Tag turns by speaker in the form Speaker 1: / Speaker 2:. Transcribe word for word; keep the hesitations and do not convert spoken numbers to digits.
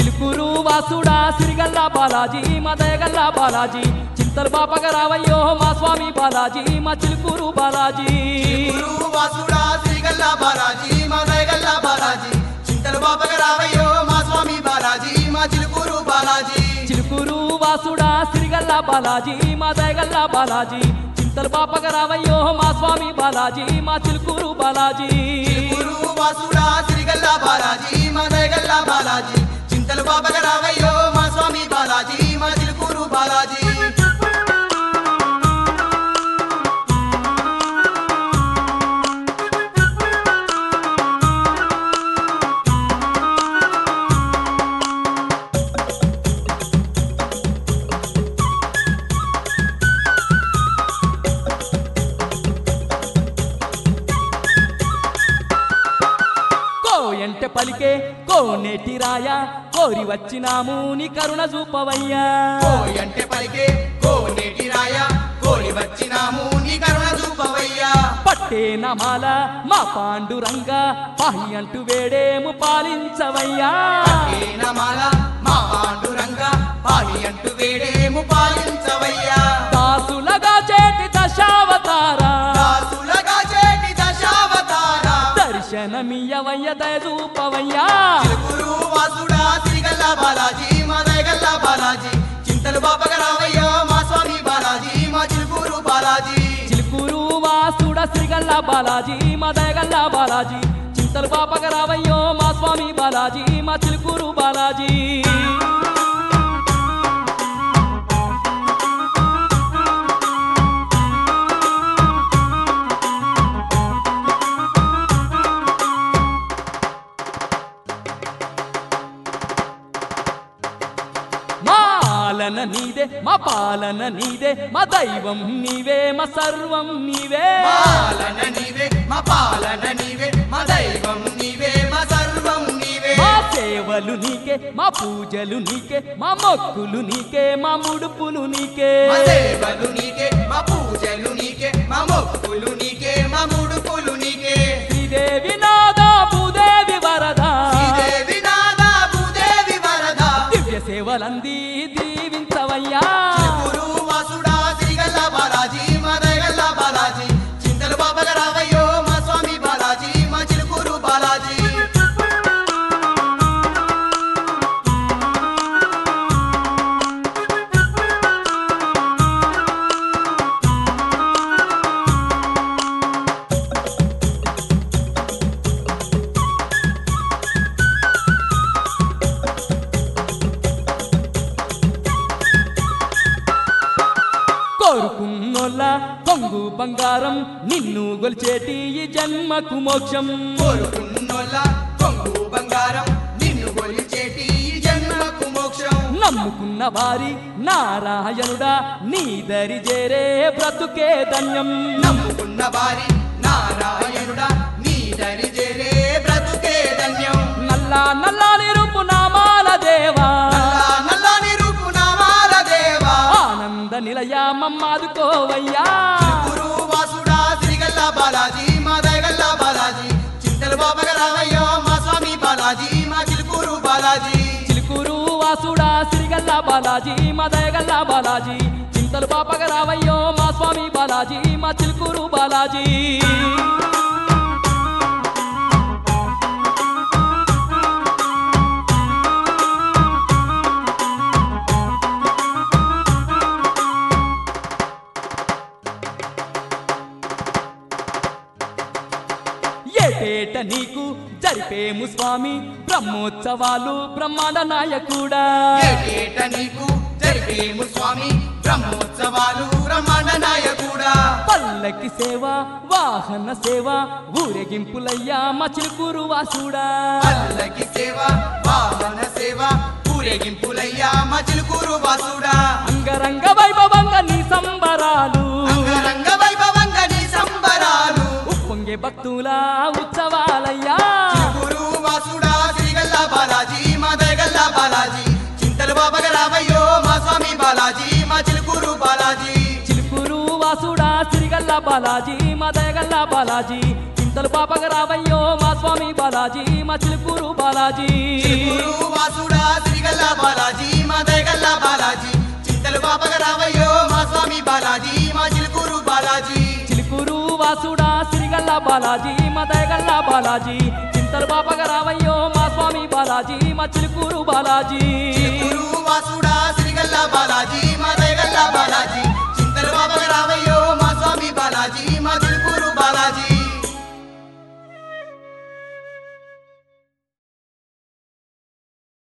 Speaker 1: చిలుకూరు వాసుడా సిరిగల్ల బాలాజీ మా దయగల్ల బాలాజీ చింతలు బాపగ రావయ్యో మా స్వామి బాలాజీ మా చిలుకూరు బాలాజీ
Speaker 2: చిలుకూరు వాసుడా సిరిగల్ల బాలాజీ మా దయగల్ల బాలాజీ చింతలు బాపగ రావయ్యో మా స్వామి బాలాజీ మా చిలుకూరు బాలాజీ
Speaker 1: చిలుకూరు వాసుడా సిరిగల్ల బాలాజీ మా దయగల్ల బాలాజీ చింతలు బాపగ రావయ్యో మా స్వామి బాలాజీ మా చిలుకూరు బాలాజీ
Speaker 2: చిలుకూరు వాసుడా సిరిగల్ల బాలాజీ మా దయగల్ల బాలాజీ చింతలు బాపగ రావయ్యో మా స్వామి బాలాజీ మా చిలుకూరు బాలాజీ
Speaker 1: ఎంటే పలికే కోనేటి రాయ కోరి వచ్చినాము నీ కరుణ చూపవయ్యా
Speaker 2: అంటే పలికే కోనేటి రాయ కోరి వచ్చినాము నీ కరుణ చూపవయ్యా
Speaker 1: పట్టే నమాల మా పాండురంగ పాహి అంటూ వేడేము పాలించవయ్యా
Speaker 2: పట్టే నమాల మా పాండురంగ పాహి అంటూ వేడేము పాలించవయ్యా
Speaker 1: దాసులగా చేటి దశావతారా
Speaker 2: దాసులగా చేటి దశావతారా
Speaker 1: దర్శనమియ్యవయ్య దయచూపవయ్యా
Speaker 2: చిలుకూరు వాసుడా సిరిగల్ల బాలాజీ మా దయగల్ల బాలాజీ చింతలు బాపగ రావయ్యో మా స్వామి బాలాజీ మా చిలుకూరు బాలాజీ
Speaker 1: చిలుకూరు వాసుడ శ్రీగల్ల బాలాజీ మా దయగల్ల బాలాజీ చింతలు బాపగ రావయ్యో మా స్వామి బాలాజీ మా చిలుకూరు బాలాజీ పాలన నీదే మా పాలన నీదే మా దైవం నీవే మా సర్వం నీవే
Speaker 2: పాలన నీవే మా పాలన నీవే మా దైవం నీవే మా సర్వం నీవే
Speaker 1: మా సేవలు నీకే మా పూజలు నీకే మా మొక్కులు నీకే మా ముడుపులు నీకే
Speaker 2: మా సేవలు నీకే మా పూజలు నీకే మా మొక్కులు నీకే మా ముడుపులు నీకే
Speaker 1: శ్రీదేవి నాదా భూదేవి వరదా
Speaker 2: శ్రీదేవి నాదా భూదేవి వరదా
Speaker 1: దివ్య సేవలంది దీవించవయ్యా
Speaker 2: చిలుకూరు వాసుడా సిరిగల్ల బాలాజీ మా దయగల్ల బాలాజీ చింతలు బాపగ రావయ్యో మా స్వామి బాలాజీ మా చిలుకూరు బాలాజీ
Speaker 1: కోరుకున్నోళ్ళ కొంగు బంగారం నిన్ను గొలిచేటి ఈ జన్మకు మోక్షం
Speaker 2: కోరుకున్నోళ్ళ కొంగు బంగారం నిన్ను గొలిచేటి ఈ జన్మకు మోక్షం
Speaker 1: నమ్ముకున్న వారి నారాయణుడా నీ దరి చేరే బ్రతుకే ధన్యం
Speaker 2: నమ్ముకున్న వారి నారాయణుడా నీ దరి చేరే బ్రతుకే ధన్యం
Speaker 1: నల్లా నల్లాని రూపు నామాల దేవా
Speaker 2: నల్లా నల్లని రూపు నామాల దేవా
Speaker 1: ఆనంద నిలయ మమ్మాదుకోవయ్యా
Speaker 2: చిలుకూరు వాసుడా సిరిగల్ల బాలాజీ మా దయగల్ల బాలాజీ చింతలు బాపగ రావయ్యో మా స్వామి బాలాజీ మా చిలుకూరు బాలాజీ
Speaker 1: చిలుకూరు వాసుడా సిరిగల్ల బాలాజీ మా దయగల్ల బాలాజీ చింతలు పాపగ రావయ్యో మా స్వామి బాలాజీ మా చిలుకూరు బాలాజీ ఏటేట నీకు జరిపేము స్వామి బ్రహ్మోత్సవాలు బ్రహ్మాండ నాయకుడా
Speaker 2: ఏటేట నీకు జరిపేము స్వామి బ్రహ్మోత్సవాలు బ్రహ్మాండ నాయకుడా
Speaker 1: పల్లకి సేవ వాహన సేవ ఊరేగింపులయ్యా మా చిలుకూరు వాసుడా
Speaker 2: పల్లకి సేవ వాహన సేవ ఊరేగింపులయ్యా మా చిలుకూరు వాసుడా
Speaker 1: అంగరంగ వైభవంగా నీ సంబరాలు
Speaker 2: అంగరంగ వైభవంగా నీ సంబరాలు
Speaker 1: ఉప్పొంగే భక్తుల ఉత్సవాలయ్యా
Speaker 2: చిలుకూరు వాసుడా సిరిగల్ల బాలాజీ మా దయగల్ల బాలాజీ చింతలు బాపగ రావయ్యో మా స్వామి బాలాజీ మా చిలుకూరు బాలాజీ
Speaker 1: చిలుకూరు వాసుడా సిరిగల్ల బాలాజీ మా దయగల్ల బాలాజీ చింతలు పాపగా రావయ్యో మా స్వామి బాలాజీ మా చిలుకూరు బాలాజీ
Speaker 2: చిలుకూరు వాసుడా శ్రీగల్ల బాలాజీ మా దయగల్ల బాలాజీ చింతలు పాపగా రావయ్యో మా స్వామి బాలాజీ మా చిలుకూరు బాలాజీ
Speaker 1: చిలుకూరు వాసుడా సిరిగల్ల బాలాజీ మా దయగల్ల బాలాజీ చింతలు పాపగా రావయ్యో మా స్వామి బాలాజీ మా చిలుకూరు బాలాజీ
Speaker 2: చిలుకూరు వాసుడా శ్రీగల్ల బాలాజీ